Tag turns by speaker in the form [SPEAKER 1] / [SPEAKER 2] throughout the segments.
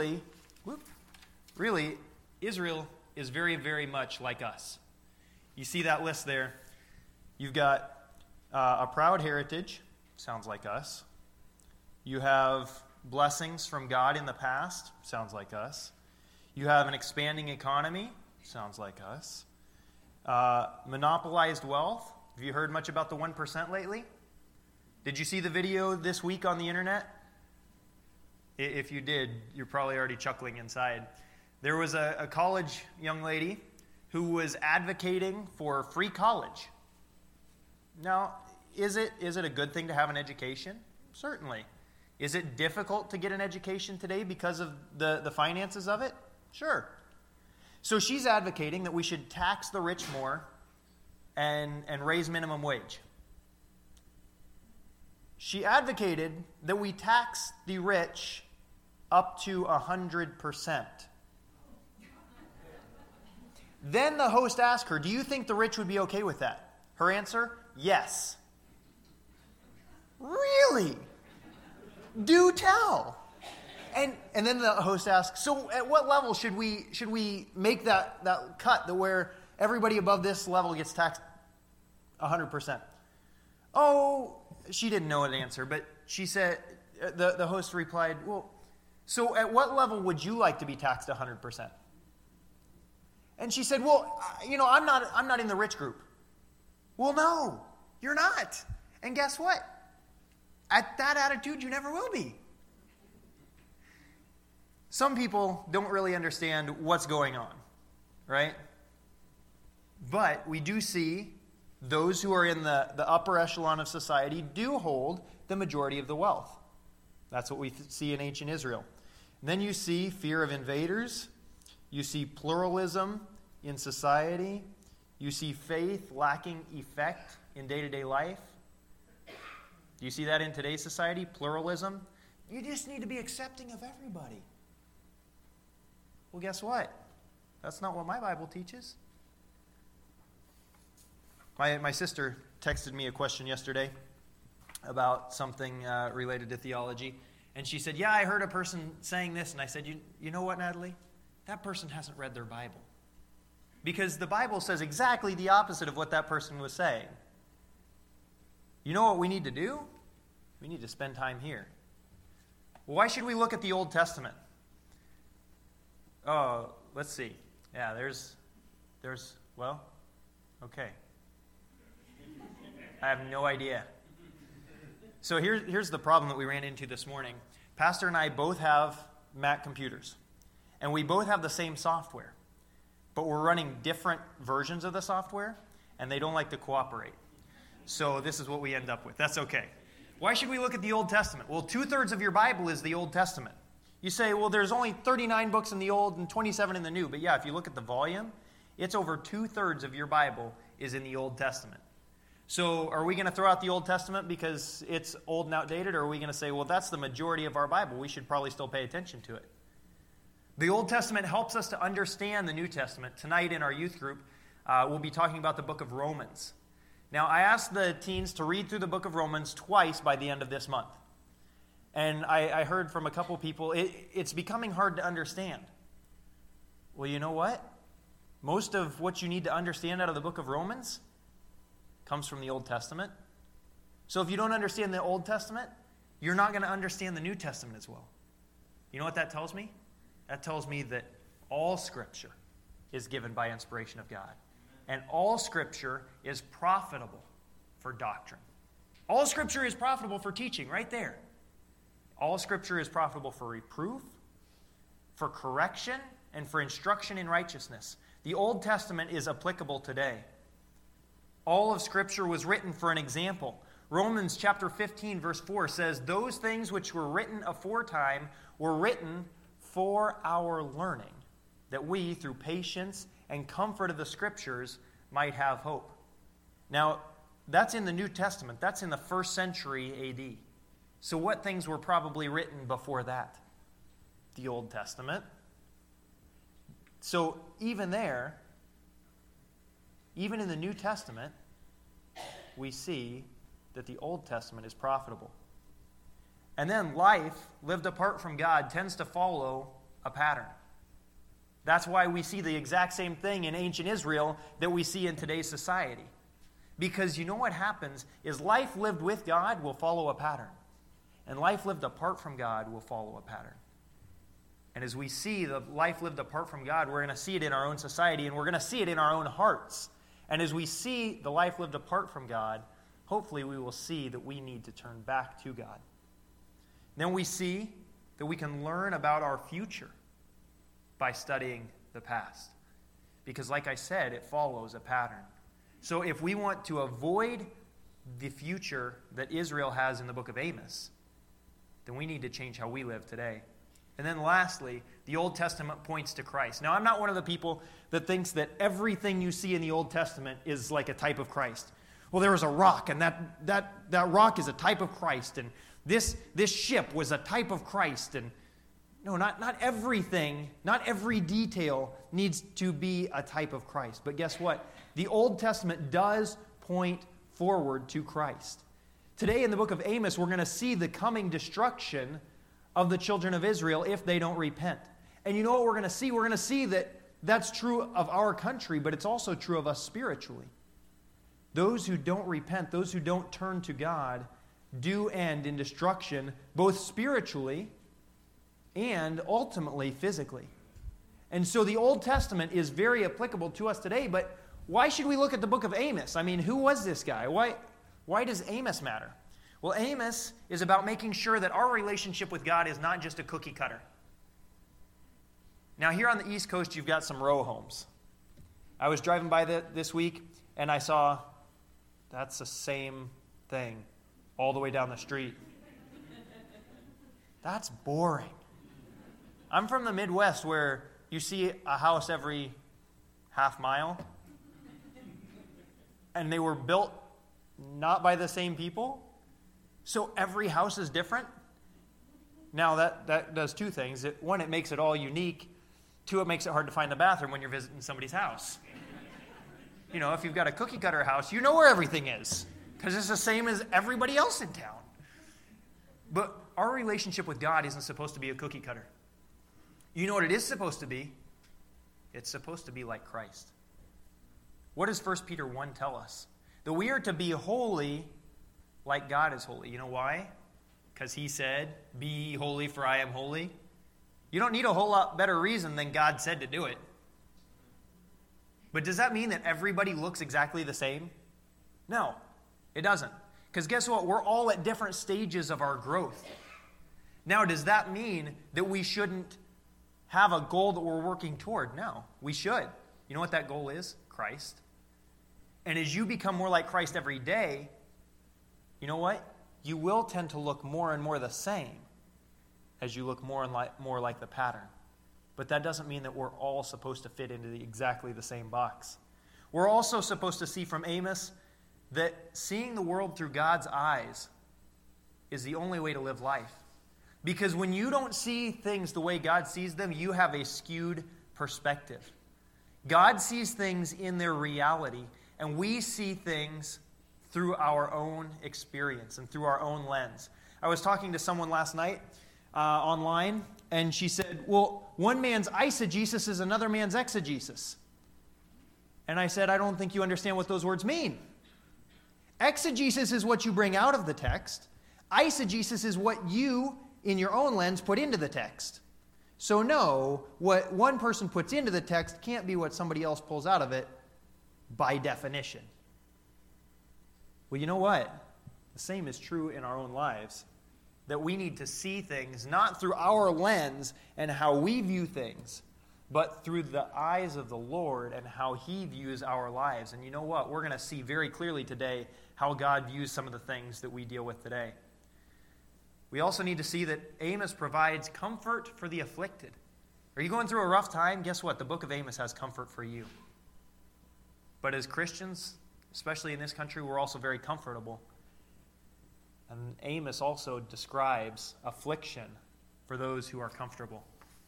[SPEAKER 1] Really, Israel is very, very much like us. You see that list there. You've got a proud heritage, sounds like us. You have blessings from God in the past, sounds like us. You have an expanding economy, sounds like us. Monopolized wealth. Have you heard much about the 1% lately? Did you see the video this week on the internet? If you did, you're probably already chuckling inside. There was a college young lady who was advocating for free college. Now, is it a good thing to have an education? Certainly. Is it difficult to get an education today because of the finances of it? Sure. So she's advocating that we should tax the rich more and raise minimum wage. She advocated that we tax the rich up to 100%. Then the host asked her, do you think the rich would be okay with that? Her answer, yes. Really? Do tell. And then the host asked, so at what level should we make that cut that where everybody above this level gets taxed 100%? Oh, she didn't know an answer, but she said, the host replied, well, so at what level would you like to be taxed 100%? And she said, well, I'm not in the rich group. Well, no, you're not. And guess what? At that attitude, you never will be. Some people don't really understand what's going on, right? But we do see those who are in the upper echelon of society do hold the majority of the wealth. That's what we see in ancient Israel. And then you see fear of invaders. You see pluralism in society. You see faith lacking effect in day-to-day life. Do you see that in today's society? Pluralism. You just need to be accepting of everybody. Well, guess what? That's not what my Bible teaches. My sister texted me a question yesterday about something related to theology. And she said, yeah, I heard a person saying this. And I said, you know what, Natalie? That person hasn't read their Bible. Because the Bible says exactly the opposite of what that person was saying. You know what we need to do? We need to spend time here. Well, why should we look at the Old Testament? Oh, let's see. Yeah, well, okay. I have no idea. So here's the problem that we ran into this morning. Pastor and I both have Mac computers, and we both have the same software, but we're running different versions of the software, and they don't like to cooperate. So this is what we end up with. That's okay. Why should we look at the Old Testament? Well, 2/3 of your Bible is the Old Testament. You say, well, there's only 39 books in the Old and 27 in the New. But yeah, if you look at the volume, it's over 2/3 of your Bible is in the Old Testament. So are we going to throw out the Old Testament because it's old and outdated, or are we going to say, well, that's the majority of our Bible. We should probably still pay attention to it. The Old Testament helps us to understand the New Testament. Tonight in our youth group, we'll be talking about the book of Romans. Now, I asked the teens to read through the book of Romans twice by the end of this month. And I heard from a couple people, it's becoming hard to understand. Well, you know what? Most of what you need to understand out of the book of Romans comes from the Old Testament. So if you don't understand the Old Testament, you're not going to understand the New Testament as well. You know what that tells me? That tells me that all Scripture is given by inspiration of God. And all Scripture is profitable for doctrine. All Scripture is profitable for teaching, right there. All Scripture is profitable for reproof, for correction, and for instruction in righteousness. The Old Testament is applicable today. All of Scripture was written for an example. Romans chapter 15, verse 4 says, those things which were written aforetime were written for our learning, that we, through patience and comfort of the Scriptures, might have hope. Now, that's in the New Testament. That's in the 1st century A.D. So what things were probably written before that? The Old Testament. So even there, even in the New Testament, we see that the Old Testament is profitable. And then life lived apart from God tends to follow a pattern. That's why we see the exact same thing in ancient Israel that we see in today's society. Because you know what happens is life lived with God will follow a pattern. And life lived apart from God will follow a pattern. And as we see the life lived apart from God, we're going to see it in our own society, and we're going to see it in our own hearts. And as we see the life lived apart from God, hopefully we will see that we need to turn back to God. Then we see that we can learn about our future by studying the past. Because like I said, it follows a pattern. So if we want to avoid the future that Israel has in the book of Amos, then we need to change how we live today. And then lastly, the Old Testament points to Christ. Now, I'm not one of the people that thinks that everything you see in the Old Testament is like a type of Christ. Well, there was a rock, and that rock is a type of Christ, and this ship was a type of Christ. And no, not everything, not every detail needs to be a type of Christ. But guess what? The Old Testament does point forward to Christ. Today in the book of Amos, we're going to see the coming destruction of the children of Israel if they don't repent. And you know what we're going to see? We're going to see that that's true of our country, but it's also true of us spiritually. Those who don't repent, those who don't turn to God, do end in destruction, both spiritually and ultimately physically. And so the Old Testament is very applicable to us today, but why should we look at the book of Amos? I mean, who was this guy? Why does Amos matter? Well, Amos is about making sure that our relationship with God is not just a cookie cutter. Now, here on the East Coast, you've got some row homes. I was driving by this week, and I saw that's the same thing all the way down the street. That's boring. I'm from the Midwest where you see a house every half mile, and they were built not by the same people. So every house is different. Now that does two things. One, it makes it all unique. Two, it makes it hard to find the bathroom when you're visiting somebody's house. You know, if you've got a cookie cutter house, you know where everything is because it's the same as everybody else in town. But our relationship with God isn't supposed to be a cookie cutter. You know what it is supposed to be? It's supposed to be like Christ. What does 1 Peter 1 tell us? That we are to be holy like God is holy. You know why? Because he said, "Be ye holy, for I am holy." You don't need a whole lot better reason than God said to do it. But does that mean that everybody looks exactly the same? No, it doesn't. Because guess what? We're all at different stages of our growth. Now, does that mean that we shouldn't have a goal that we're working toward? No, we should. You know what that goal is? Christ. And as you become more like Christ every day, you know what? You will tend to look more and more the same as you look more and more like the pattern. But that doesn't mean that we're all supposed to fit into exactly the same box. We're also supposed to see from Amos that seeing the world through God's eyes is the only way to live life. Because when you don't see things the way God sees them, you have a skewed perspective. God sees things in their reality, and we see things through our own experience and through our own lens. I was talking to someone last night online, and she said, well, one man's eisegesis is another man's exegesis. And I said, I don't think you understand what those words mean. Exegesis is what you bring out of the text. Eisegesis is what you, in your own lens, put into the text. So no, what one person puts into the text can't be what somebody else pulls out of it by definition. Well, you know what? The same is true in our own lives. That we need to see things not through our lens and how we view things, but through the eyes of the Lord and how he views our lives. And you know what? We're going to see very clearly today how God views some of the things that we deal with today. We also need to see that Amos provides comfort for the afflicted. Are you going through a rough time? Guess what? The book of Amos has comfort for you. But as Christians, especially in this country, we're also very comfortable. And Amos also describes affliction for those who are comfortable.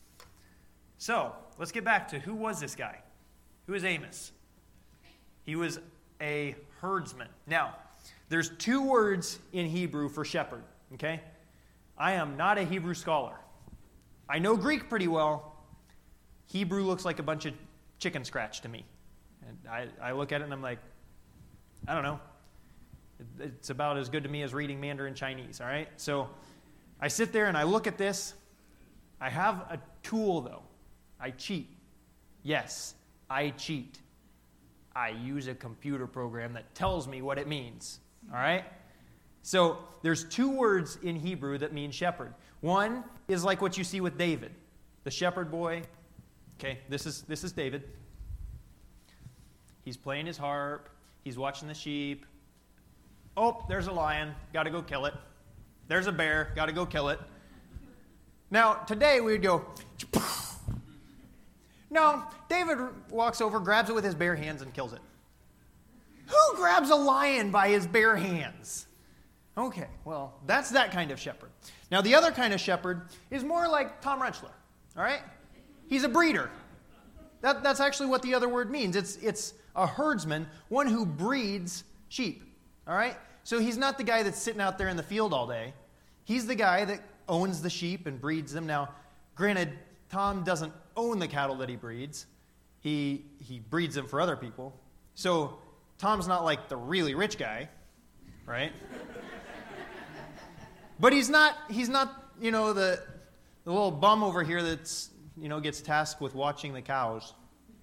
[SPEAKER 1] So, let's get back to who was this guy? Who is Amos? He was a herdsman. Now, there's two words in Hebrew for shepherd, okay? I am not a Hebrew scholar. I know Greek pretty well. Hebrew looks like a bunch of chicken scratch to me. And I look at it and I'm like, I don't know. It's about as good to me as reading Mandarin Chinese, all right? So I sit there and I look at this. I have a tool, though. I cheat. Yes, I cheat. I use a computer program that tells me what it means, all right? So there's two words in Hebrew that mean shepherd. One is like what you see with David, the shepherd boy. Okay, this is David. He's playing his harp. He's watching the sheep. Oh, there's a lion. Got to go kill it. There's a bear. Got to go kill it. Now, today we would go, no, David walks over, grabs it with his bare hands, and kills it. Who grabs a lion by his bare hands? Okay, well, that's that kind of shepherd. Now, the other kind of shepherd is more like Tom Rentschler, all right? He's a breeder. That's actually what the other word means. It's a herdsman, one who breeds sheep, all right? So he's not the guy that's sitting out there in the field all day. He's the guy that owns the sheep and breeds them. Now, granted, Tom doesn't own the cattle that he breeds. He breeds them for other people. So Tom's not like the really rich guy, right? But he's not, you know, the little bum over here that's, you know, gets tasked with watching the cows.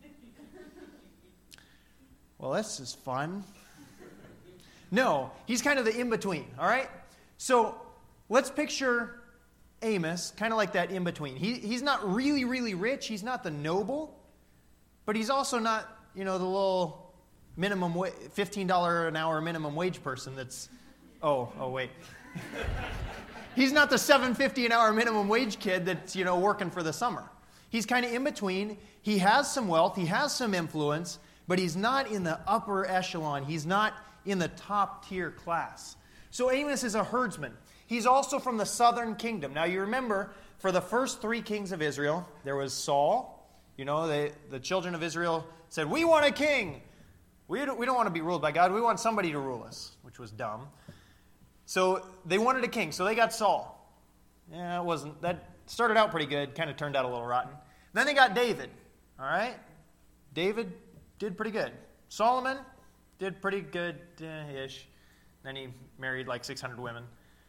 [SPEAKER 1] Well, this is fun. No, he's kind of the in-between, all right? So let's picture Amos, kind of like that in-between. He's not really, really rich. He's not the noble, but he's also not, you know, the little minimum $15 an hour minimum wage person that's, oh wait. He's not the $7.50 an hour minimum wage kid that's, you know, working for the summer. He's kind of in between. He has some wealth. He has some influence, but he's not in the upper echelon. He's not in the top tier class. So Amos is a herdsman. He's also from the southern kingdom. Now you remember, for the first 3 kings of Israel, there was Saul. You know, the children of Israel said, we want a king. We don't want to be ruled by God. We want somebody to rule us, which was dumb. So they wanted a king, so they got Saul. Yeah, that started out pretty good, kind of turned out a little rotten. Then they got David, all right? David did pretty good. Solomon did pretty good-ish. Then he married like 600 women.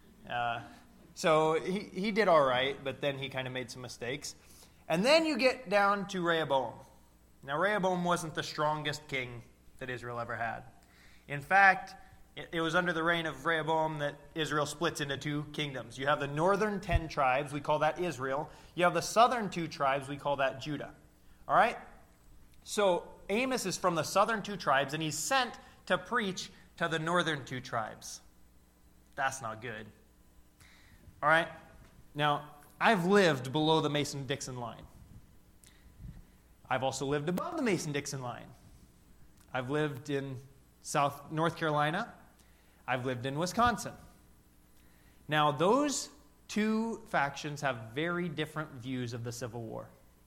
[SPEAKER 1] So he did all right, but then he kind of made some mistakes. And then you get down to Rehoboam. Now, Rehoboam wasn't the strongest king that Israel ever had. In fact, it was under the reign of Rehoboam that Israel splits into 2 kingdoms. You have the northern 10 tribes, we call that Israel. You have the southern 2 tribes, we call that Judah. All right? So Amos is from the southern 2 tribes, and he's sent to preach to the northern 2 tribes. That's not good. All right? Now, I've lived below the Mason-Dixon line. I've also lived above the Mason-Dixon line. I've lived in North Carolina. I've lived in Wisconsin. Now, those 2 factions have very different views of the Civil War.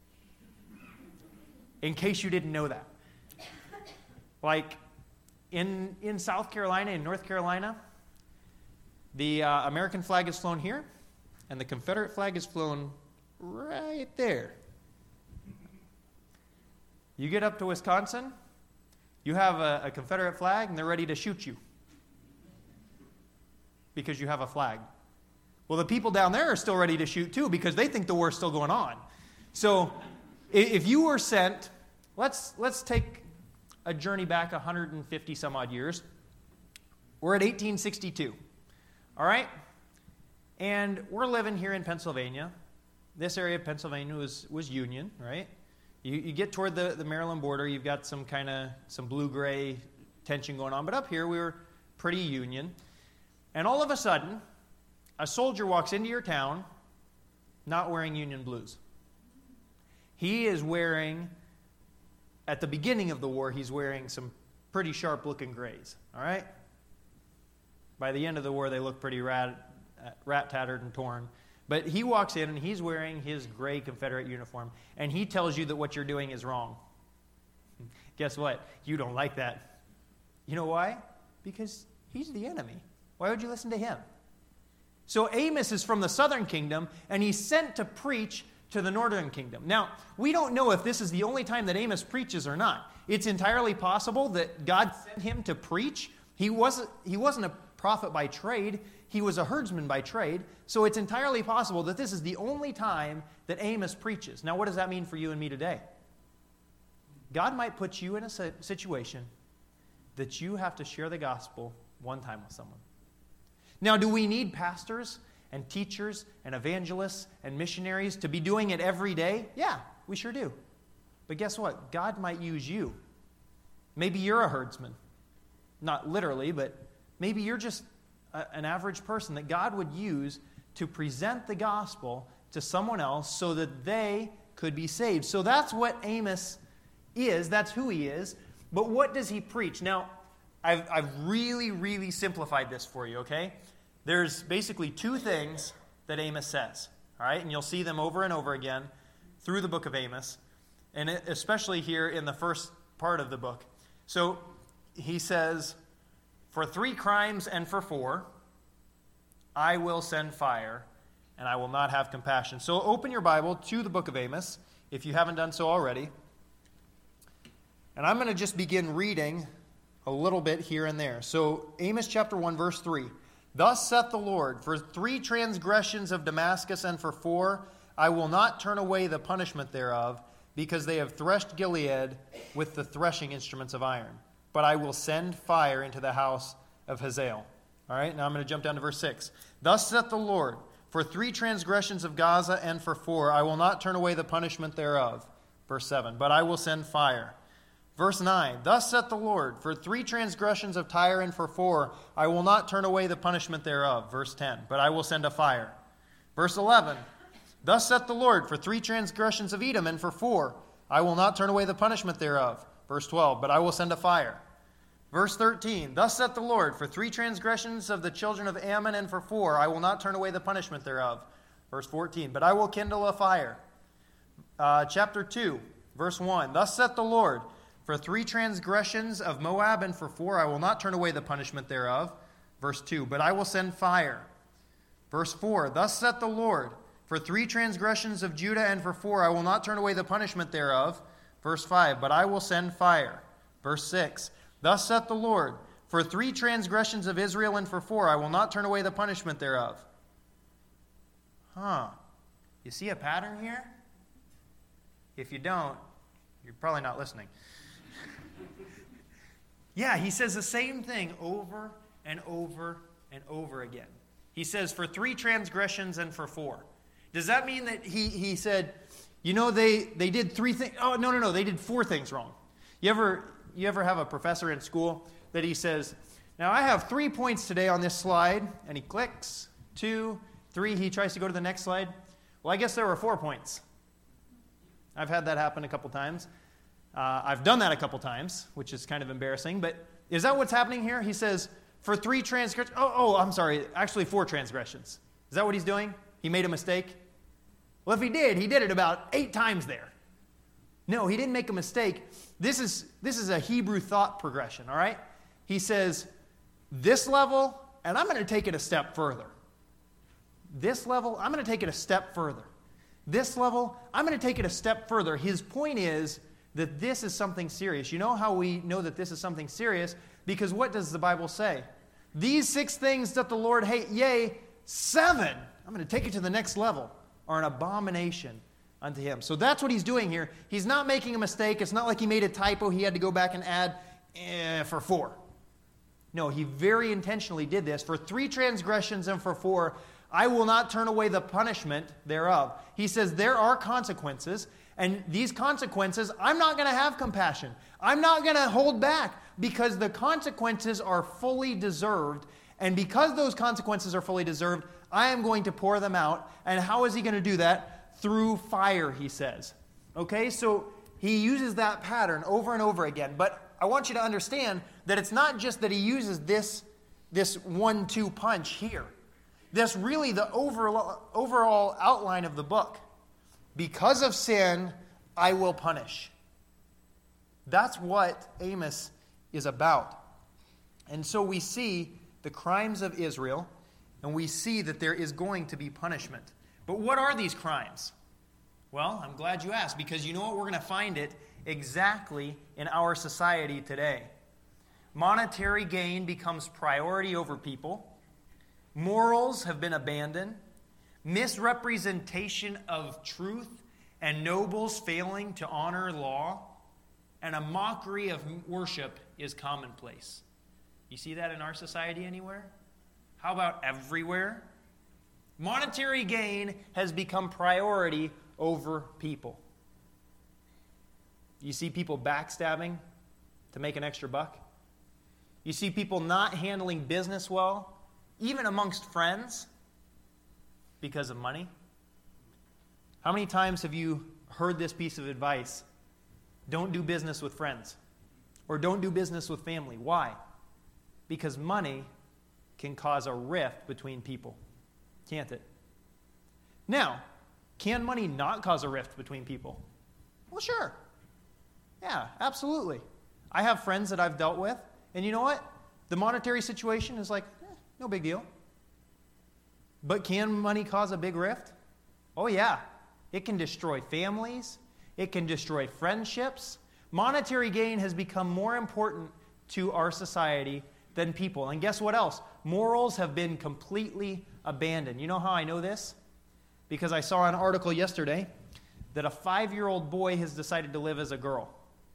[SPEAKER 1] In case you didn't know that. Like, in South Carolina, in North Carolina, the American flag is flown here, and the Confederate flag is flown right there. You get up to Wisconsin, you have a Confederate flag, and they're ready to shoot you because you have a flag. Well, the people down there are still ready to shoot too because they think the war's still going on. So if you were sent, let's take a journey back 150 some odd years. We're at 1862, all right? And we're living here in Pennsylvania. This area of Pennsylvania was Union, right? You get toward the Maryland border, you've got some blue-gray tension going on. But up here, we were pretty Union. And all of a sudden, a soldier walks into your town not wearing Union blues. He is wearing, at the beginning of the war, he's wearing some pretty sharp-looking grays, all right? By the end of the war, they look pretty rat-tattered and torn. But he walks in, and he's wearing his gray Confederate uniform, and he tells you that what you're doing is wrong. Guess what? You don't like that. You know why? Because he's the enemy. Why would you listen to him? So Amos is from the southern kingdom, and he's sent to preach to the northern kingdom. Now, we don't know if this is the only time that Amos preaches or not. It's entirely possible that God sent him to preach. He wasn't a prophet by trade. He was a herdsman by trade. So it's entirely possible that this is the only time that Amos preaches. Now, what does that mean for you and me today? God might put you in a situation that you have to share the gospel one time with someone. Now, do we need pastors and teachers and evangelists and missionaries to be doing it every day? Yeah, we sure do. But guess what? God might use you. Maybe you're a herdsman. Not literally, but maybe you're just an average person that God would use to present the gospel to someone else so that they could be saved. So that's what Amos is. That's who he is. But what does he preach? Now, I've really, really simplified this for you, okay? There's basically two things that Amos says, all right? And you'll see them over and over again through the book of Amos, and especially here in the first part of the book. So he says, for 3 crimes and for 4, I will send fire, and I will not have compassion. So open your Bible to the book of Amos, if you haven't done so already. And I'm going to just begin reading a little bit here and there. So Amos chapter 1, verse 3. Thus saith the Lord, for 3 transgressions of Damascus and for 4, I will not turn away the punishment thereof, because they have threshed Gilead with the threshing instruments of iron. But I will send fire into the house of Hazael. All right, now I'm going to jump down to verse 6. Thus saith the Lord, for 3 transgressions of Gaza and for 4, I will not turn away the punishment thereof. Verse 7, but I will send fire. Verse 9, thus saith the Lord, for 3 transgressions of Tyre and for 4, I will not turn away the punishment thereof. Verse 10, but I will send a fire. Verse 11, thus saith the Lord, for 3 transgressions of Edom and for 4, I will not turn away the punishment thereof. Verse 12, but I will send a fire. Verse 13, thus saith the Lord, for 3 transgressions of the children of Ammon and for 4, I will not turn away the punishment thereof. Verse 14, but I will kindle a fire. Chapter 2, verse 1, thus saith the Lord, for 3 transgressions of Moab and for 4, I will not turn away the punishment thereof. Verse 2, but I will send fire. Verse 4, thus saith the Lord, for 3 transgressions of Judah and for 4, I will not turn away the punishment thereof. Verse 5, but I will send fire. Verse 6, thus saith the Lord, for 3 transgressions of Israel and for 4, I will not turn away the punishment thereof. You see a pattern here? If you don't, you're probably not listening. Yeah, he says the same thing over and over and over again. He says, for 3 transgressions and for 4. Does that mean that he said, they did 3 things? Oh, no, they did 4 things wrong. You ever have a professor in school that he says, now I have 3 points today on this slide, and he clicks, 2, 3, he tries to go to the next slide. Well, I guess there were 4 points. I've had that happen a couple times. I've done that a couple times, which is kind of embarrassing, but is that what's happening here? He says, for 3 transgressions, I'm sorry, actually 4 transgressions. Is that what he's doing? He made a mistake? Well, if he did it about 8 times there. No, he didn't make a mistake. This is a Hebrew thought progression, all right? He says, this level, and I'm going to take it a step further. This level, I'm going to take it a step further. This level, I'm going to take it a step further. His point is that this is something serious. You know how we know that this is something serious? Because what does the Bible say? These 6 things that the Lord hates, yea, 7, I'm going to take it to the next level, are an abomination unto him. So that's what he's doing here. He's not making a mistake. It's not like he made a typo. He had to go back and add for 4. No, he very intentionally did this. For 3 transgressions and for 4, I will not turn away the punishment thereof. He says there are consequences, and these consequences, I'm not going to have compassion. I'm not going to hold back, because the consequences are fully deserved. And because those consequences are fully deserved, I am going to pour them out. And how is he going to do that? Through fire, he says. Okay, so he uses that pattern over and over again. But I want you to understand that it's not just that he uses this 1-2 punch here. That's really the overall outline of the book. Because of sin, I will punish. That's what Amos is about. And so we see the crimes of Israel, and we see that there is going to be punishment. But what are these crimes? Well, I'm glad you asked, because you know what? We're going to find it exactly in our society today. Monetary gain becomes priority over people. Morals have been abandoned. Misrepresentation of truth and nobles failing to honor law. And a mockery of worship is commonplace. You see that in our society anywhere? How about everywhere? Monetary gain has become priority over people. You see people backstabbing to make an extra buck. You see people not handling business well, even amongst friends, because of money. How many times have you heard this piece of advice? Don't do business with friends. Or don't do business with family. Why? Because money can cause a rift between people. Can't it? Now, can money not cause a rift between people? Well, sure. Yeah, absolutely. I have friends that I've dealt with, and you know what? The monetary situation is like, no big deal. But can money cause a big rift? Oh, yeah. It can destroy families. It can destroy friendships. Monetary gain has become more important to our society than people. And guess what else? Morals have been completely abandoned. You know how I know this? Because I saw an article yesterday that a 5-year-old boy has decided to live as a girl.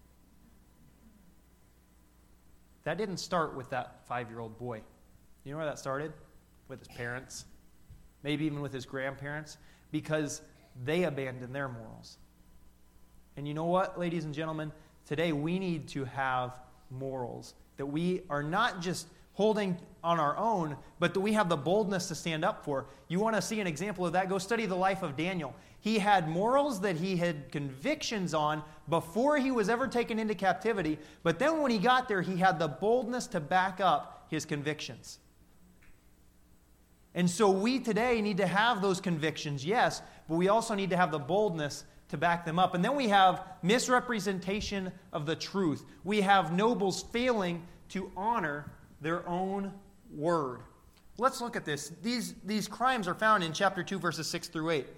[SPEAKER 1] That didn't start with that 5-year-old boy. You know where that started? With his parents. Maybe even with his grandparents. Because they abandoned their morals. And you know what, ladies and gentlemen? Today we need to have morals that we are not just holding on our own, but that we have the boldness to stand up for. You want to see an example of that? Go study the life of Daniel. He had morals that he had convictions on before he was ever taken into captivity, but then when he got there, he had the boldness to back up his convictions. And so we today need to have those convictions, yes, but we also need to have the boldness to back them up. And then we have misrepresentation of the truth. We have nobles failing to honor their own word. Let's look at this. These crimes are found in chapter 2, verses 6 through 8.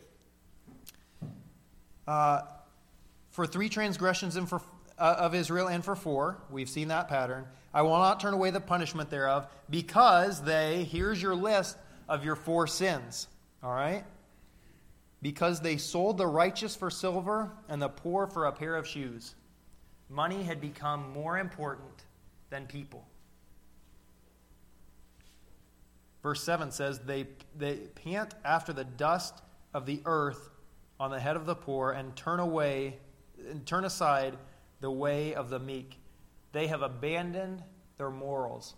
[SPEAKER 1] For 3 transgressions of Israel and for 4, we've seen that pattern, I will not turn away the punishment thereof, because they, here's your list of your 4 sins. All right? Because they sold the righteous for silver and the poor for a pair of shoes. Money had become more important than people. Verse 7 says, they pant after the dust of the earth on the head of the poor and turn aside the way of the meek. They have abandoned their morals.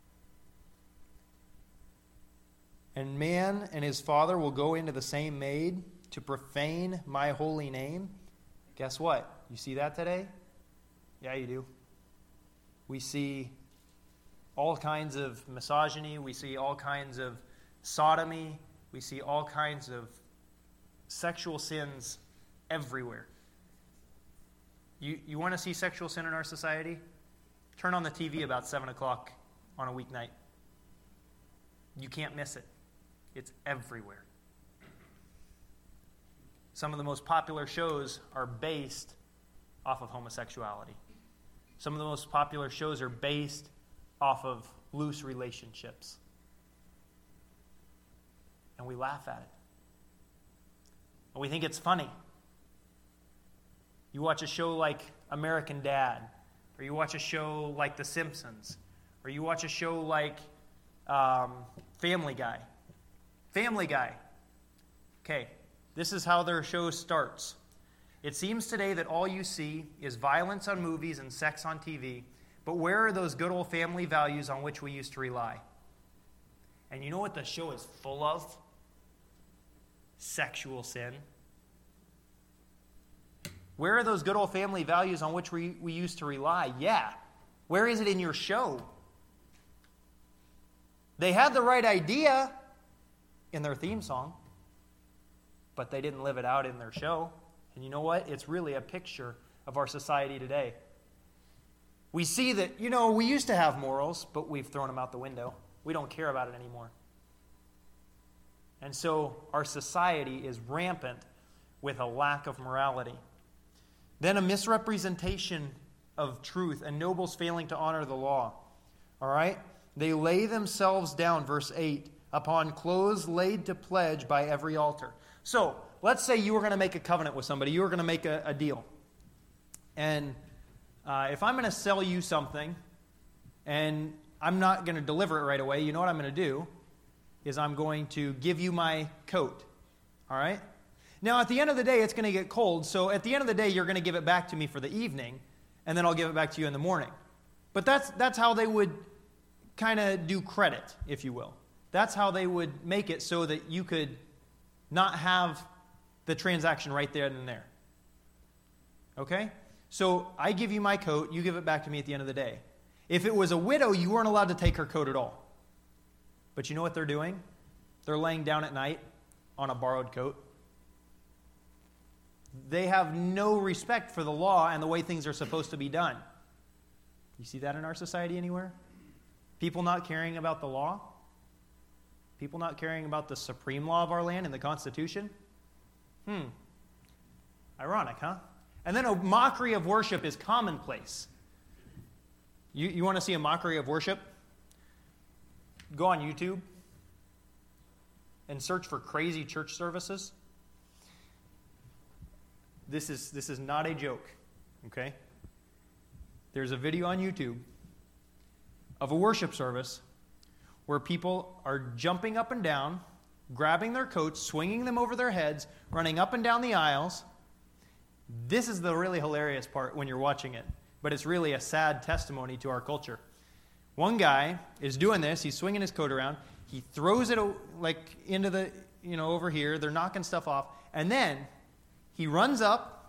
[SPEAKER 1] And man and his father will go into the same maid to profane my holy name. Guess what? You see that today? Yeah, you do. We see all kinds of misogyny. We see all kinds of sodomy. We see all kinds of sexual sins everywhere. You want to see sexual sin in our society? Turn on the TV about 7 o'clock on a weeknight. You can't miss it. It's everywhere. Some of the most popular shows are based off of homosexuality. Some of the most popular shows are based off of loose relationships. And we laugh at it. And we think it's funny. You watch a show like American Dad, or you watch a show like The Simpsons, or you watch a show like Family Guy. Family Guy. Okay, this is how their show starts. It seems today that all you see is violence on movies and sex on TV, but where are those good old family values on which we used to rely? And you know what the show is full of? Sexual sin. Where are those good old family values on which we used to rely? Yeah. Where is it in your show? They had the right idea in their theme song, but they didn't live it out in their show. And you know what? It's really a picture of our society today. We see that, we used to have morals, but we've thrown them out the window. We don't care about it anymore. And so our society is rampant with a lack of morality. Then a misrepresentation of truth, and nobles failing to honor the law. All right? They lay themselves down, verse 8, upon clothes laid to pledge by every altar. So, let's say you were going to make a covenant with somebody. You were going to make a deal. And if I'm going to sell you something, and I'm not going to deliver it right away, you know what I'm going to do is I'm going to give you my coat. All right? Now, at the end of the day, it's going to get cold. So at the end of the day, you're going to give it back to me for the evening, and then I'll give it back to you in the morning. But that's how they would kind of do credit, if you will. That's how they would make it so that you could not have the transaction right there and there. Okay? So I give you my coat, you give it back to me at the end of the day. If it was a widow, you weren't allowed to take her coat at all. But you know what they're doing? They're laying down at night on a borrowed coat. They have no respect for the law and the way things are supposed to be done. You see that in our society anywhere? People not caring about the law? People not caring about the supreme law of our land and the Constitution? Ironic, huh? And then a mockery of worship is commonplace. You want to see a mockery of worship? Go on YouTube and search for crazy church services. This is not a joke, okay? There's a video on YouTube of a worship service where people are jumping up and down, grabbing their coats, swinging them over their heads, running up and down the aisles. This is the really hilarious part when you're watching it, but it's really a sad testimony to our culture. One guy is doing this. He's swinging his coat around. He throws it like into the, over here. They're knocking stuff off. And then he runs up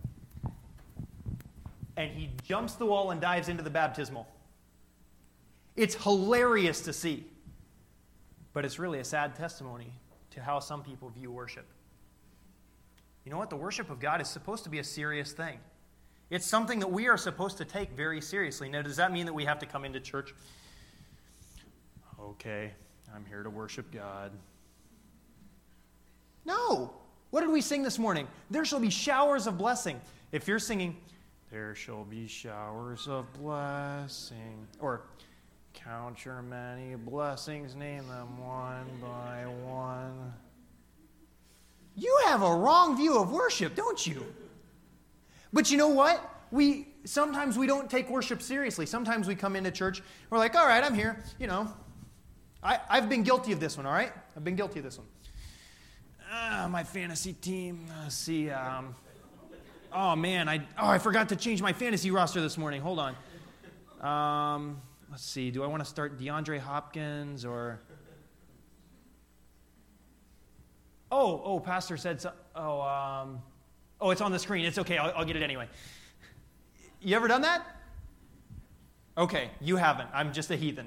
[SPEAKER 1] and he jumps the wall and dives into the baptismal. It's hilarious to see. But it's really a sad testimony to how some people view worship. You know what? The worship of God is supposed to be a serious thing. It's something that we are supposed to take very seriously. Now, does that mean that we have to come into church? Okay, I'm here to worship God. No! What did we sing this morning? There shall be showers of blessing. If you're singing, there shall be showers of blessing, or count your many blessings, name them one by one. You have a wrong view of worship, don't you? But you know what? Sometimes we don't take worship seriously. Sometimes we come into church, we're like, all right, I'm here. I've been guilty of this one, all right? I've been guilty of this one. My fantasy team, let's see. Oh, man, I forgot to change my fantasy roster this morning. Hold on. Let's see. Do I want to start DeAndre Hopkins or... Oh, Pastor said so. Oh, it's on the screen. It's okay. I'll get it anyway. You ever done that? Okay, you haven't. I'm just a heathen.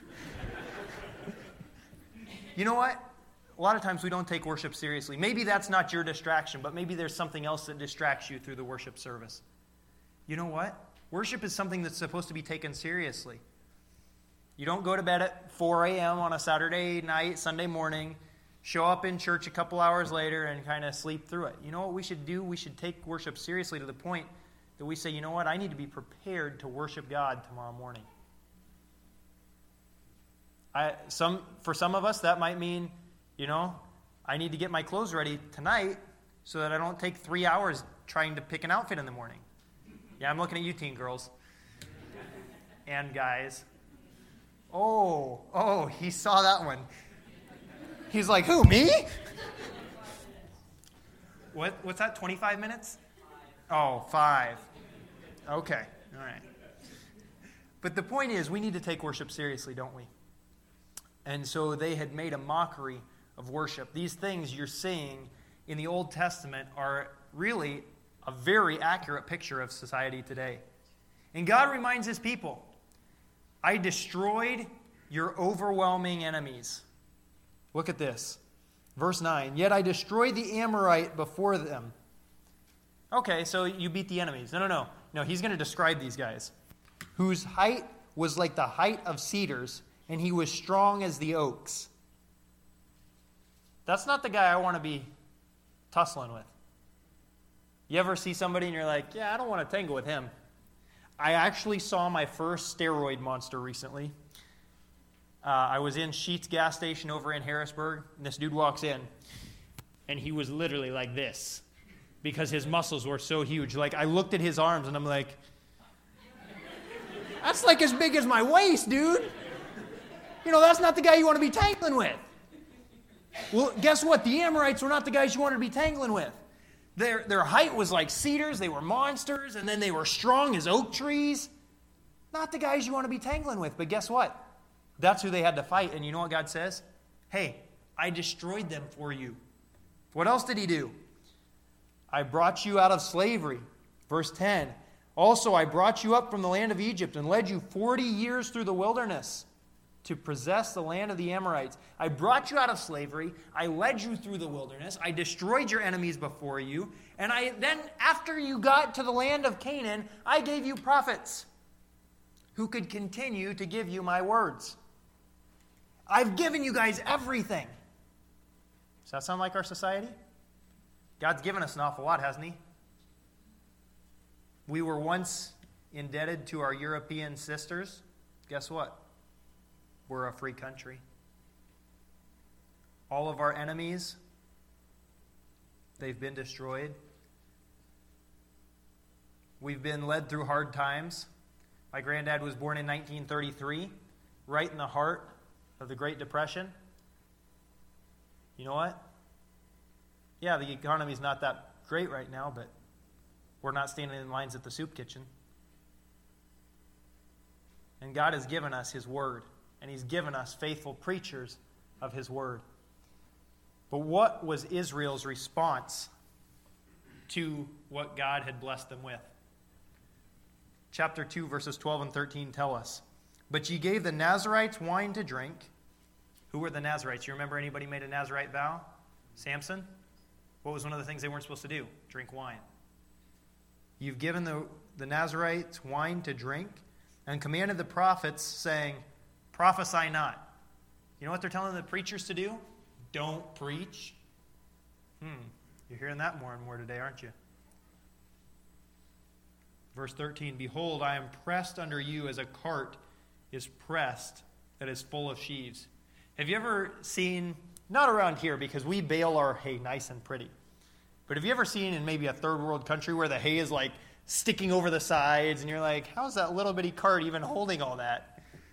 [SPEAKER 1] You know what? A lot of times we don't take worship seriously. Maybe that's not your distraction, but maybe there's something else that distracts you through the worship service. You know what? Worship is something that's supposed to be taken seriously. You don't go to bed at 4 a.m. on a Saturday night, Sunday morning, show up in church a couple hours later and kind of sleep through it. You know what we should do? We should take worship seriously to the point that we say, you know what? I need to be prepared to worship God tomorrow morning. For some of us, that might mean, I need to get my clothes ready tonight so that I don't take 3 hours trying to pick an outfit in the morning. Yeah, I'm looking at you teen girls and guys. Oh, he saw that one. He's like, who, me? What's that, 25 minutes? 5. Okay, all right. But the point is, we need to take worship seriously, don't we? And so they had made a mockery of worship. These things you're seeing in the Old Testament are really a very accurate picture of society today. And God reminds his people, I destroyed your overwhelming enemies. Look at this. Verse 9. Yet I destroyed the Amorite before them. Okay, so you beat the enemies. No. No, he's going to describe these guys. Whose height was like the height of cedars, and he was strong as the oaks. That's not the guy I want to be tussling with. You ever see somebody and you're like, yeah, I don't want to tangle with him. I actually saw my first steroid monster recently. I was in Sheetz gas station over in Harrisburg, and this dude walks in, and he was literally like this because his muscles were so huge. Like, I looked at his arms, and I'm like, that's like as big as my waist, dude. You know, that's not the guy you want to be tangling with. Well, guess what? The Amorites were not the guys you wanted to be tangling with. Their height was like cedars. They were monsters, and then they were strong as oak trees. Not the guys you want to be tangling with. But guess what? That's who they had to fight. And you know what God says? Hey, I destroyed them for you. What else did he do? I brought you out of slavery. Verse 10. Also, I brought you up from the land of Egypt and led you 40 years through the wilderness to possess the land of the Amorites. I brought you out of slavery. I led you through the wilderness. I destroyed your enemies before you. And then, after you got to the land of Canaan, I gave you prophets who could continue to give you my words. I've given you guys everything. Does that sound like our society? God's given us an awful lot, hasn't he? We were once indebted to our European sisters. Guess what? We're a free country. All of our enemies, they've been destroyed. We've been led through hard times. My granddad was born in 1933, right in the heart of the Great Depression. You know what? Yeah, the economy's not that great right now, but we're not standing in lines at the soup kitchen. And God has given us his word. And he's given us faithful preachers of his word. But what was Israel's response to what God had blessed them with? Chapter 2, verses 12 and 13 tell us, but ye gave the Nazarites wine to drink. Who were the Nazarites? You remember anybody made a Nazarite vow? Samson? What was one of the things they weren't supposed to do? Drink wine. You've given the Nazarites wine to drink and commanded the prophets, saying, prophesy not. You know what they're telling the preachers to do? Don't preach. You're hearing that more and more today, aren't you? Verse 13, behold, I am pressed under you as a cart is pressed that is full of sheaves. Have you ever seen, not around here because we bale our hay nice and pretty, but have you ever seen in maybe a third world country where the hay is like sticking over the sides and you're like, how's that little bitty cart even holding all that?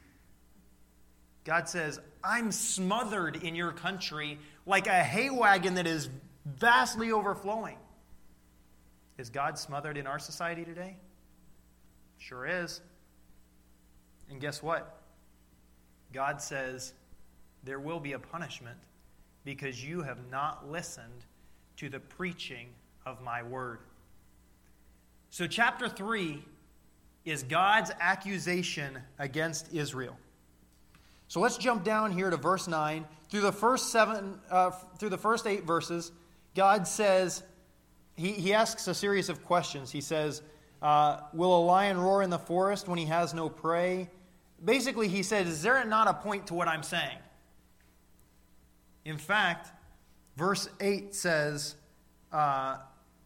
[SPEAKER 1] God says, I'm smothered in your country like a hay wagon that is vastly overflowing. Is God smothered in our society today? Sure is. And guess what? God says there will be a punishment because you have not listened to the preaching of my word. So chapter 3 is God's accusation against Israel. So let's jump down here to verse 9. Through the first 8 verses, God says, he asks a series of questions. He says, will a lion roar in the forest when he has no prey? Basically, he says, is there not a point to what I'm saying? In fact, verse 8 says, the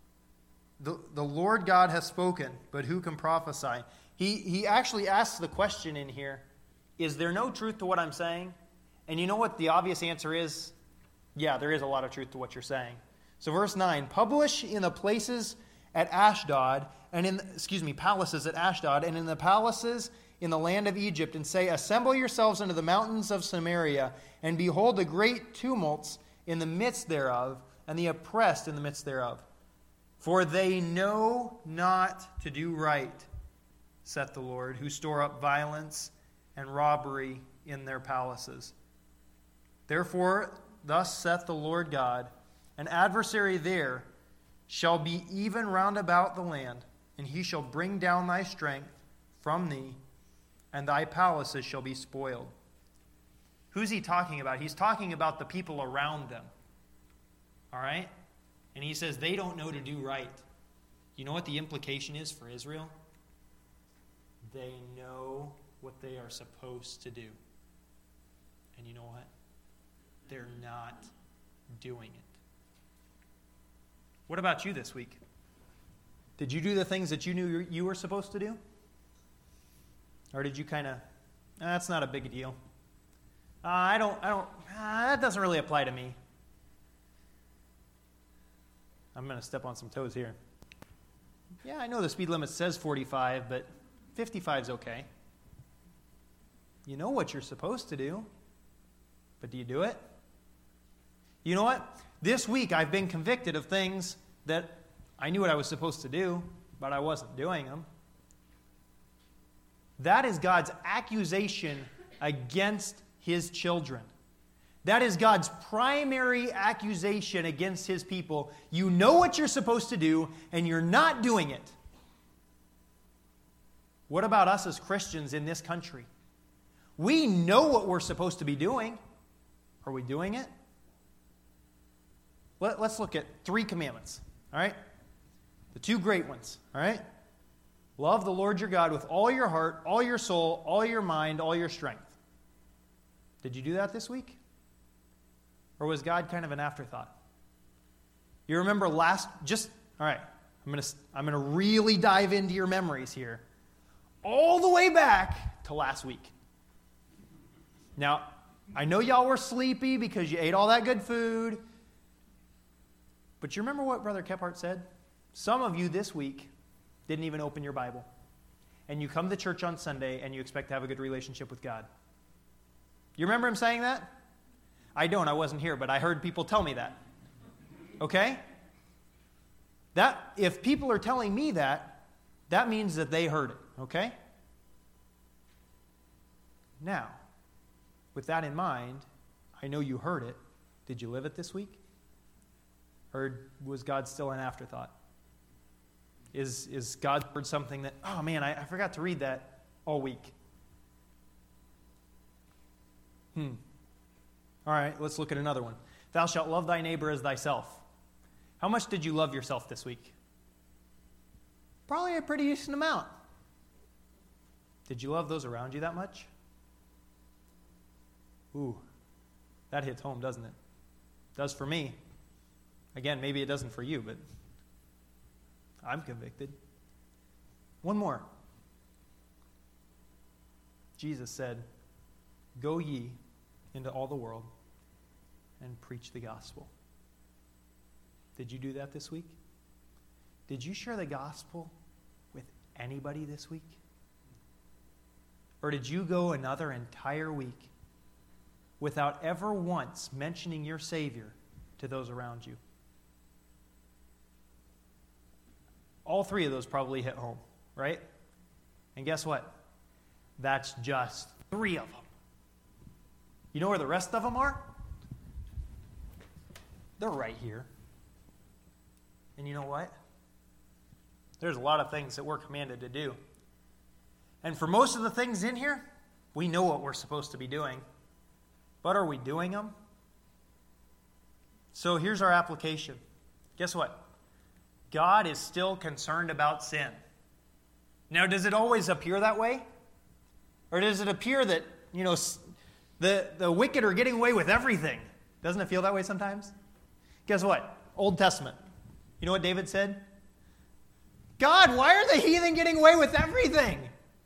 [SPEAKER 1] Lord God has spoken, but who can prophesy? He actually asks the question in here, is there no truth to what I'm saying? And you know what the obvious answer is? Yeah, there is a lot of truth to what you're saying. So verse 9, publish in the places at Ashdod, palaces at Ashdod, and in the palaces in the land of Egypt, and say, assemble yourselves unto the mountains of Samaria, and behold the great tumults in the midst thereof, and the oppressed in the midst thereof. For they know not to do right, saith the Lord, who store up violence and robbery in their palaces. Therefore, thus saith the Lord God, an adversary there shall be even round about the land, and he shall bring down thy strength from thee, and thy palaces shall be spoiled. Who's he talking about? He's talking about the people around them. All right? And he says they don't know to do right. You know what the implication is for Israel? They know what they are supposed to do. And you know what? They're not doing it. What about you this week? Did you do the things that you knew you were supposed to do? Or did you kind of, that's not a big deal. That doesn't really apply to me. I'm going to step on some toes here. Yeah, I know the speed limit says 45, but 55 is okay. You know what you're supposed to do, but do you do it? You know what? This week I've been convicted of things that I knew what I was supposed to do, but I wasn't doing them. That is God's accusation against His children. That is God's primary accusation against His people. You know what you're supposed to do, and you're not doing it. What about us as Christians in this country? We know what we're supposed to be doing. Are we doing it? Let's look at 3 commandments, all right? The 2 great ones, all right? Love the Lord your God with all your heart, all your soul, all your mind, all your strength. Did you do that this week? Or was God kind of an afterthought? You remember all right, I'm going to really dive into your memories here. All the way back to last week. Now, I know y'all were sleepy because you ate all that good food. But you remember what Brother Kephart said? Some of you this week didn't even open your Bible. And you come to church on Sunday and you expect to have a good relationship with God. You remember him saying that? I don't. I wasn't here, but I heard people tell me that. Okay? That if people are telling me that, that means that they heard it. Okay? Now, with that in mind, I know you heard it. Did you live it this week? Or was God still an afterthought? Is God's word something that, oh man, I forgot to read that all week? All right, let's look at another one. Thou shalt love thy neighbor as thyself. How much did you love yourself this week? Probably a pretty decent amount. Did you love those around you that much? Ooh, that hits home, doesn't it? It does for me. Again, maybe it doesn't for you, but I'm convicted. One more. Jesus said, "Go ye into all the world and preach the gospel." Did you do that this week? Did you share the gospel with anybody this week? Or did you go another entire week without ever once mentioning your Savior to those around you? All 3 of those probably hit home, right? And guess what? That's just 3 of them. You know where the rest of them are? They're right here. And you know what? There's a lot of things that we're commanded to do. And for most of the things in here, we know what we're supposed to be doing. But are we doing them? So here's our application. Guess what? God is still concerned about sin. Now, does it always appear that way? Or does it appear that, the wicked are getting away with everything? Doesn't it feel that way sometimes? Guess what? Old Testament. You know what David said? God, why are the heathen getting away with everything?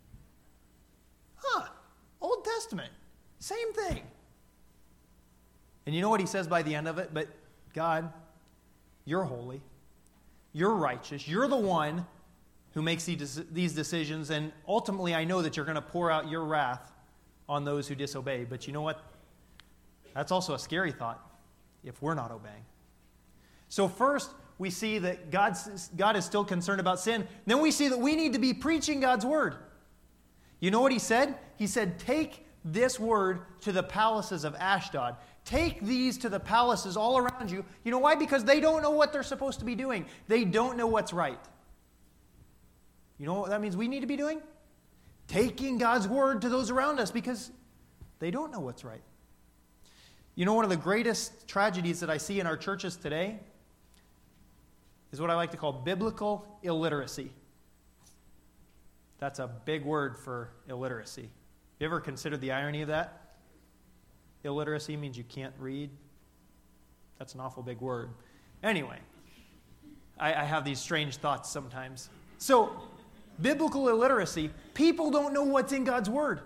[SPEAKER 1] Old Testament. Same thing. And you know what he says by the end of it? But God, you're holy. You're righteous. You're the one who makes these decisions. And ultimately, I know that you're going to pour out your wrath on those who disobey. But you know what? That's also a scary thought if we're not obeying. So first, we see that God is still concerned about sin. Then we see that we need to be preaching God's word. You know what he said? He said, take this word to the palaces of Ashdod. Take these to the palaces all around you. You know why? Because they don't know what they're supposed to be doing. They don't know what's right. You know what that means we need to be doing? Taking God's word to those around us because they don't know what's right. You know, one of the greatest tragedies that I see in our churches today is what I like to call biblical illiteracy. That's a big word for illiteracy. You ever considered the irony of that? Illiteracy means you can't read. That's an awful big word. Anyway, I have these strange thoughts sometimes. So, biblical illiteracy, people don't know what's in God's Word.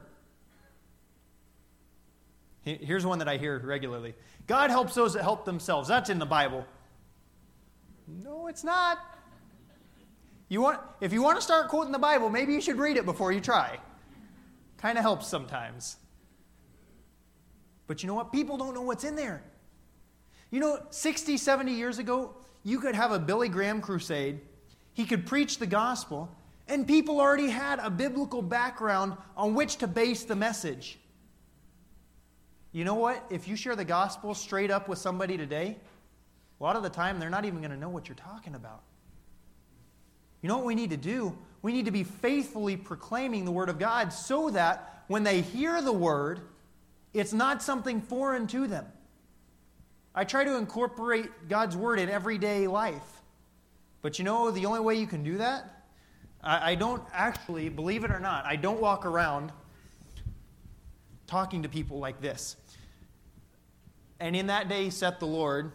[SPEAKER 1] Here's one that I hear regularly. God helps those that help themselves. That's in the Bible. No, it's not. If you want to start quoting the Bible, maybe you should read it before you try. Kind of helps sometimes. But you know what? People don't know what's in there. 60, 70 years ago, you could have a Billy Graham crusade. He could preach the gospel, and people already had a biblical background on which to base the message. You know what? If you share the gospel straight up with somebody today, a lot of the time they're not even going to know what you're talking about. You know what we need to do? We need to be faithfully proclaiming the Word of God so that when they hear the Word, it's not something foreign to them. I try to incorporate God's Word in everyday life. But the only way you can do that? I don't actually, believe it or not, I don't walk around talking to people like this. And in that day, saith the Lord.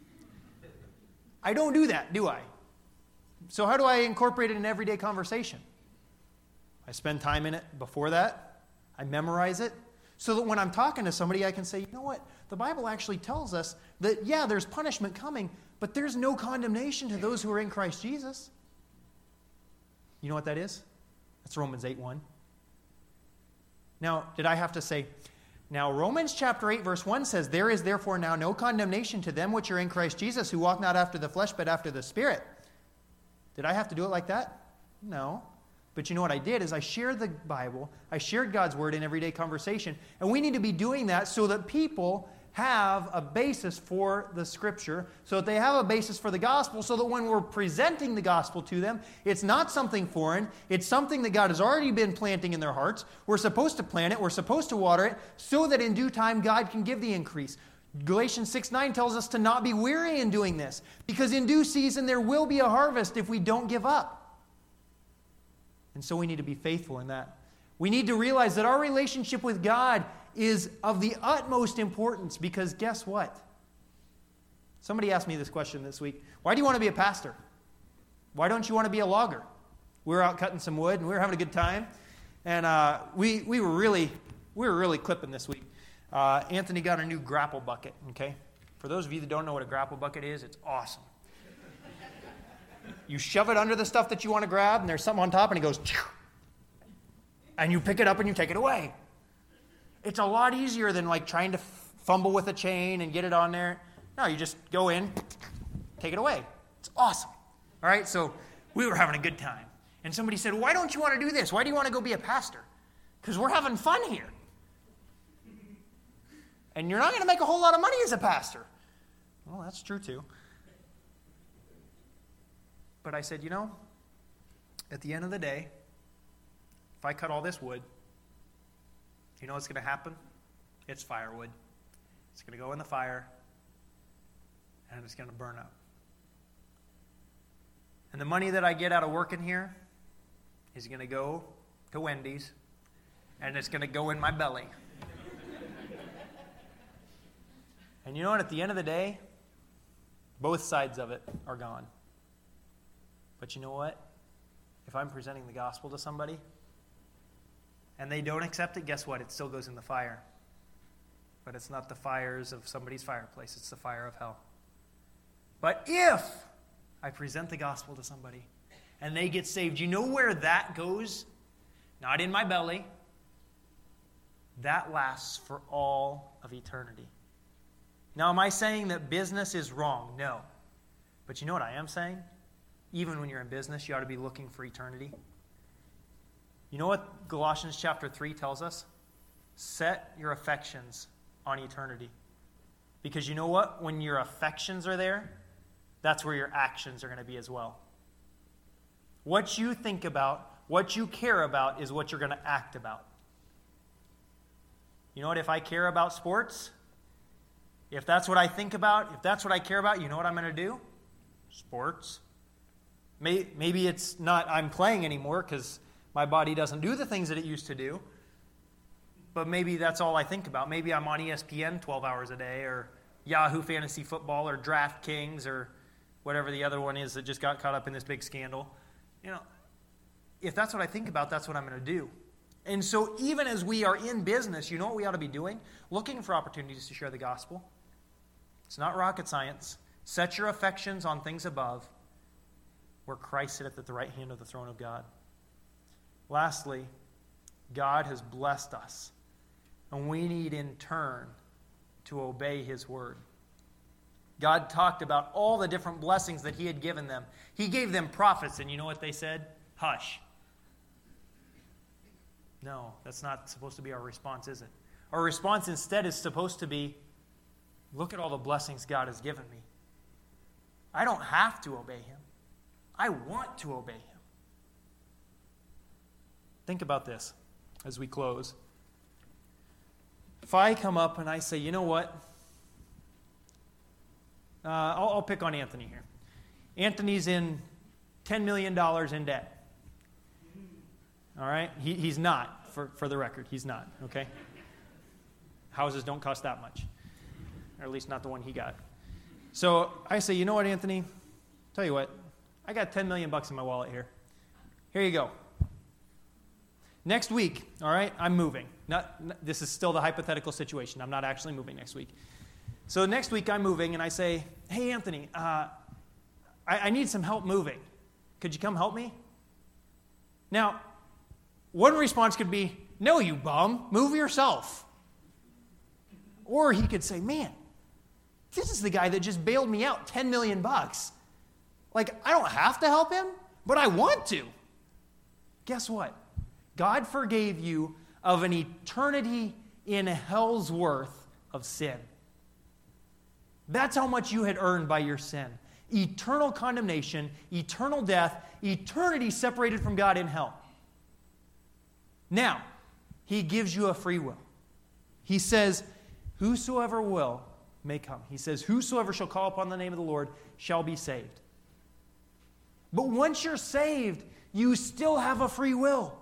[SPEAKER 1] I don't do that, do I? So how do I incorporate it in everyday conversation? I spend time in it before that. I memorize it. So that when I'm talking to somebody, I can say, you know what? The Bible actually tells us that, yeah, there's punishment coming, but there's no condemnation to those who are in Christ Jesus. You know what that is? That's Romans 8:1. Now, did I have to say, now Romans chapter 8 verse 1 says, there is therefore now no condemnation to them which are in Christ Jesus, who walk not after the flesh, but after the Spirit. Did I have to do it like that? No. But you know what I did is I shared the Bible, I shared God's Word in everyday conversation, and we need to be doing that so that people have a basis for the Scripture, so that they have a basis for the gospel, so that when we're presenting the gospel to them, it's not something foreign, it's something that God has already been planting in their hearts. We're supposed to plant it, we're supposed to water it, so that in due time God can give the increase. Galatians 6:9 tells us to not be weary in doing this, because in due season there will be a harvest if we don't give up. And so we need to be faithful in that. We need to realize that our relationship with God is of the utmost importance, because guess what? Somebody asked me this question this week. Why do you want to be a pastor? Why don't you want to be a logger? We were out cutting some wood and we were having a good time. And we were really clipping this week. Anthony got a new grapple bucket, okay? For those of you that don't know what a grapple bucket is, it's awesome. You shove it under the stuff that you want to grab, and there's something on top, and it goes, and you pick it up and you take it away. It's a lot easier than like trying to fumble with a chain and get it on there. No, you just go in, take it away. It's awesome. All right, so we were having a good time. And somebody said, why don't you want to do this? Why do you want to go be a pastor? Because we're having fun here. And you're not going to make a whole lot of money as a pastor. Well, that's true too. But I said, at the end of the day, if I cut all this wood, you know what's going to happen? It's firewood. It's going to go in the fire, and it's going to burn up. And the money that I get out of working here is going to go to Wendy's, and it's going to go in my belly. And you know what? At the end of the day, both sides of it are gone. But you know what? If I'm presenting the gospel to somebody, and they don't accept it, guess what? It still goes in the fire. But it's not the fires of somebody's fireplace. It's the fire of hell. But if I present the gospel to somebody and they get saved, you know where that goes? Not in my belly. That lasts for all of eternity. Now, am I saying that business is wrong? No. But you know what I am saying? Even when you're in business, you ought to be looking for eternity. You know what Galatians chapter 3 tells us? Set your affections on eternity. Because you know what? When your affections are there, that's where your actions are going to be as well. What you think about, what you care about, is what you're going to act about. You know what? If I care about sports, if that's what I think about, if that's what I care about, you know what I'm going to do? Sports. Maybe it's not I'm playing anymore because my body doesn't do the things that it used to do. But maybe that's all I think about. Maybe I'm on ESPN 12 hours a day, or Yahoo Fantasy Football, or DraftKings, or whatever the other one is that just got caught up in this big scandal. If that's what I think about, that's what I'm going to do. And so even as we are in business, you know what we ought to be doing? Looking for opportunities to share the gospel. It's not rocket science. Set your affections on things above, where Christ sitteth at the right hand of the throne of God. Lastly, God has blessed us, and we need in turn to obey His word. God talked about all the different blessings that He had given them. He gave them prophets, and you know what they said? Hush. No, that's not supposed to be our response, is it? Our response instead is supposed to be, look at all the blessings God has given me. I don't have to obey Him. I want to obey Him. Think about this as we close. If I come up and I say, you know what? I'll pick on Anthony here. Anthony's in $10 million in debt. All right? He's not, for the record. He's not, okay? Houses don't cost that much. Or at least not the one he got. So I say, you know what, Anthony? Tell you what. I got $10 million in my wallet here. Here you go. Next week, all right, I'm moving. This is still the hypothetical situation. I'm not actually moving next week. So next week I'm moving, and I say, hey, Anthony, I need some help moving. Could you come help me? Now, one response could be, no, you bum, move yourself. Or he could say, man, this is the guy that just bailed me out $10 million. Like, I don't have to help him, but I want to. Guess what? God forgave you of an eternity in hell's worth of sin. That's how much you had earned by your sin. Eternal condemnation, eternal death, eternity separated from God in hell. Now, He gives you a free will. He says, whosoever will may come. He says, whosoever shall call upon the name of the Lord shall be saved. But once you're saved, you still have a free will.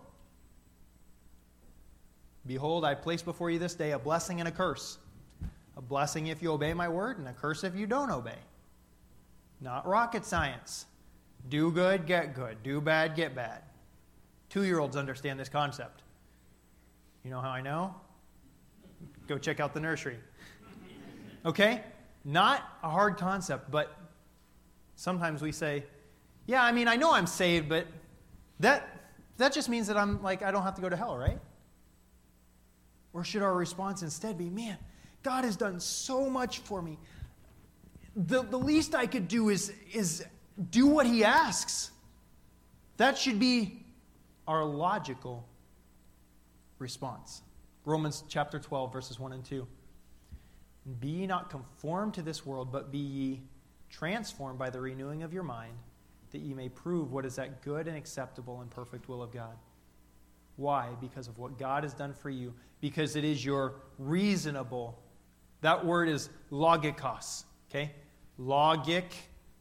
[SPEAKER 1] Behold, I place before you this day a blessing and a curse. A blessing if you obey my word, and a curse if you don't obey. Not rocket science. Do good, get good. Do bad, get bad. 2-year-olds understand this concept. You know how I know? Go check out the nursery. Okay? Not a hard concept, but sometimes we say, yeah, I mean, I know I'm saved, but that just means that I don't have to go to hell, right? Or should our response instead be, man, God has done so much for me. The least I could do is do what He asks. That should be our logical response. Romans chapter 12, verses 1 and 2. Be ye not conformed to this world, but be ye transformed by the renewing of your mind, that ye may prove what is that good and acceptable and perfect will of God. Why? Because of what God has done for you. Because it is your reasonable. That word is logikos. Okay? Logic.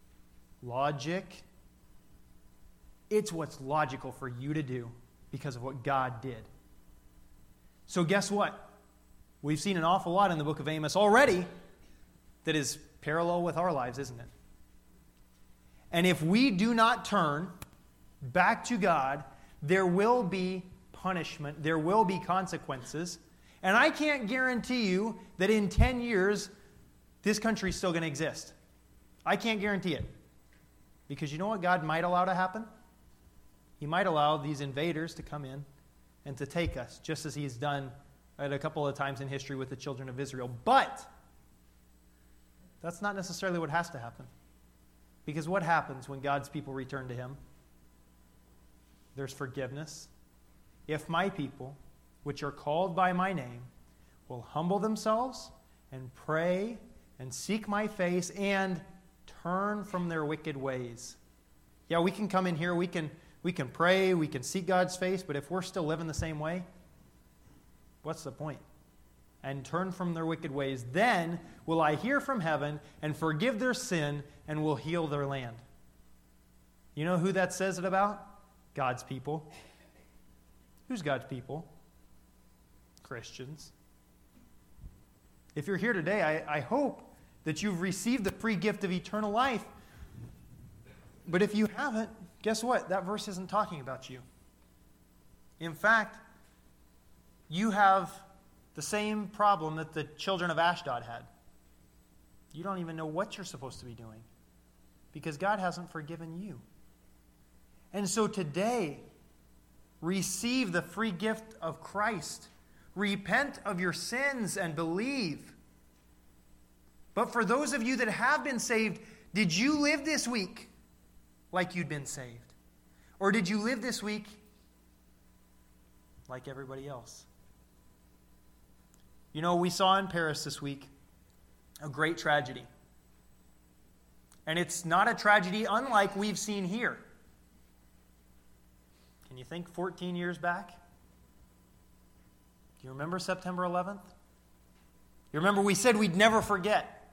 [SPEAKER 1] It's what's logical for you to do because of what God did. So guess what? We've seen an awful lot in the book of Amos already that is parallel with our lives, isn't it? And if we do not turn back to God, there will be punishment. There will be consequences. And I can't guarantee you that in 10 years, this country is still going to exist. I can't guarantee it. Because you know what God might allow to happen? He might allow these invaders to come in and to take us, just as He's done at a couple of times in history with the children of Israel. But that's not necessarily what has to happen. Because what happens when God's people return to Him? There's forgiveness. If my people, which are called by my name, will humble themselves and pray and seek my face and turn from their wicked ways. Yeah, we can come in here, we can pray, we can seek God's face, but if we're still living the same way, what's the point? And turn from their wicked ways, then will I hear from heaven and forgive their sin and will heal their land. You know who that says it about? God's people. Who's God's people? Christians. If you're here today, I hope that you've received the free gift of eternal life. But if you haven't, guess what? That verse isn't talking about you. In fact, you have the same problem that the children of Ashdod had. You don't even know what you're supposed to be doing because God hasn't forgiven you. And so today, receive the free gift of Christ. Repent of your sins and believe. But for those of you that have been saved, did you live this week like you'd been saved? Or did you live this week like everybody else? You know, we saw in Paris this week a great tragedy. And it's not a tragedy unlike we've seen here. Can you think 14 years back? Do you remember September 11th? You remember we said we'd never forget.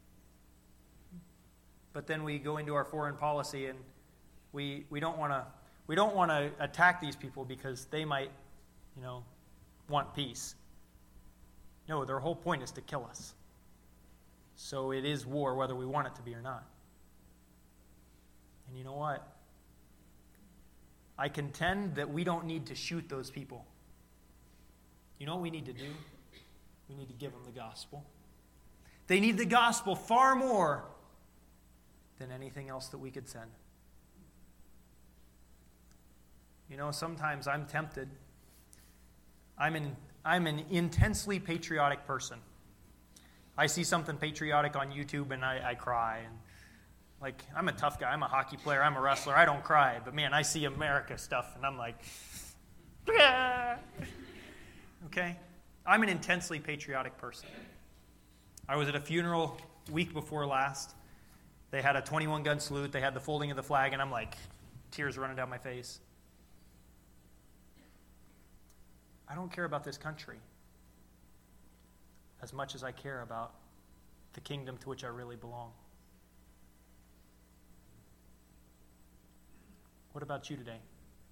[SPEAKER 1] But then we go into our foreign policy and we don't want to attack these people because they might, want peace. No, their whole point is to kill us. So it is war whether we want it to be or not. And you know what? I contend that we don't need to shoot those people. You know what we need to do? We need to give them the gospel. They need the gospel far more than anything else that we could send. Sometimes I'm tempted. I'm an intensely patriotic person. I see something patriotic on YouTube and I cry. And I'm a tough guy. I'm a hockey player. I'm a wrestler. I don't cry. But man, I see America stuff and I'm like, yeah. Okay? I'm an intensely patriotic person. I was at a funeral week before last. They had a 21-gun salute. They had the folding of the flag, and I'm like, tears running down my face. I don't care about this country as much as I care about the kingdom to which I really belong. What about you today?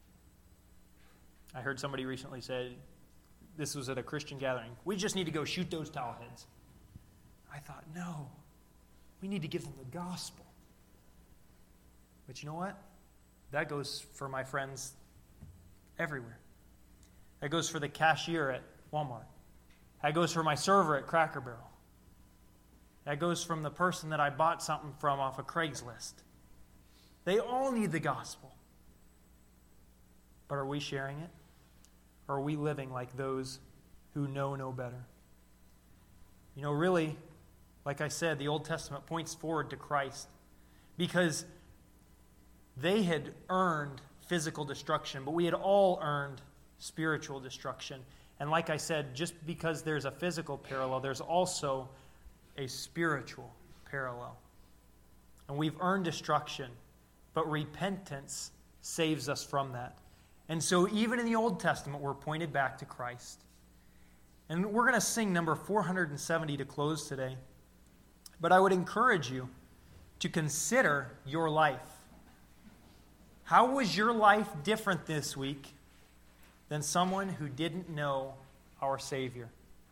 [SPEAKER 1] I heard somebody recently say, this was at a Christian gathering, we just need to go shoot those towel heads. I thought, no, we need to give them the gospel. But you know what? That goes for my friends everywhere. That goes for the cashier at Walmart. That goes for my server at Cracker Barrel. That goes from the person that I bought something from off of Craigslist. They all need the gospel. But are we sharing it? Or are we living like those who know no better? Really, like I said, the Old Testament points forward to Christ because they had earned physical destruction, but we had all earned spiritual destruction. And like I said, just because there's a physical parallel, there's also a spiritual parallel. And we've earned destruction, but repentance saves us from that. And so even in the Old Testament, we're pointed back to Christ. And we're going to sing number 470 to close today. But I would encourage you to consider your life. How was your life different this week than someone who didn't know our Savior?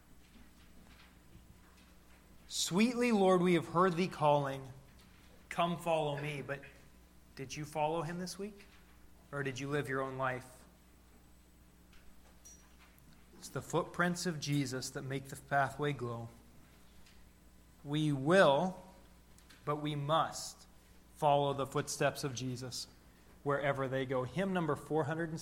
[SPEAKER 1] Sweetly, Lord, we have heard thee calling, come follow me. But did you follow him this week? Or did you live your own life? It's the footprints of Jesus that make the pathway glow. We will, but we must follow the footsteps of Jesus wherever they go. Hymn number 407.